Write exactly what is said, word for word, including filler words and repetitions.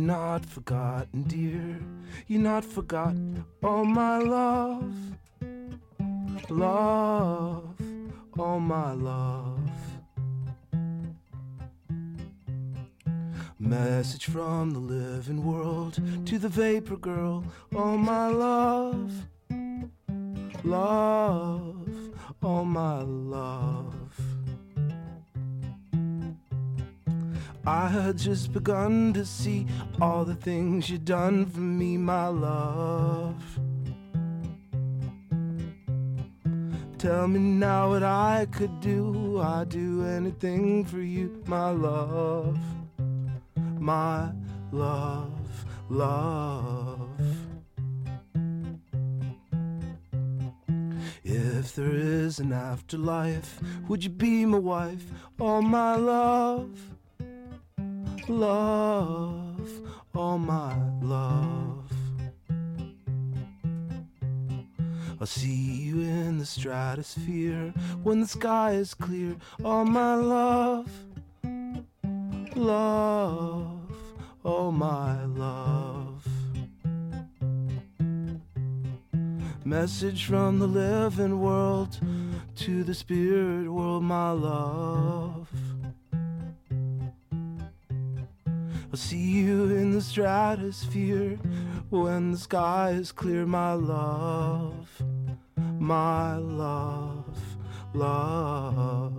not forgotten, dear. You're not forgotten, oh my love. Love, oh my love. Message from the living world to the vapor girl, oh my love. Love, oh my love. I had just begun to see all the things you'd done for me, my love. Tell me now what I could do. I'd do anything for you, my love. My love, love. If there is an afterlife, would you be my wife? Oh my love. Love, oh my love. I'll see you in the stratosphere when the sky is clear, oh my love. Love, oh my love. Message from the living world to the spirit world, my love. I'll see you in the stratosphere when the sky is clear, my love. My love, love.